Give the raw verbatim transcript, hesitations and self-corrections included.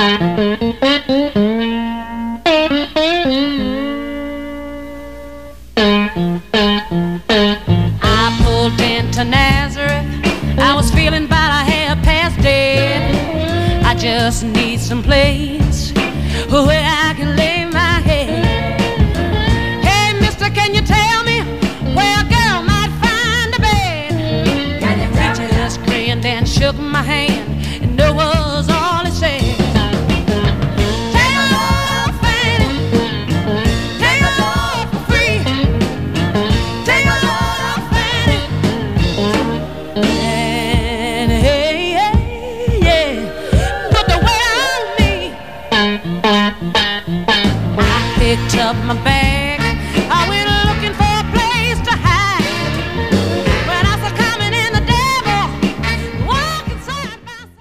I pulled into Nazareth. I was feeling about a half past dead. I just need some place where I can lay my head. Hey, mister, can you tell me where a girl might find a bed? He just grinned and shook my hand, and that was all he said. Take a look, Fanny. Take a look for free. Take a look, Fanny. And hey, hey, yeah, put the weight on me. I picked up my bag.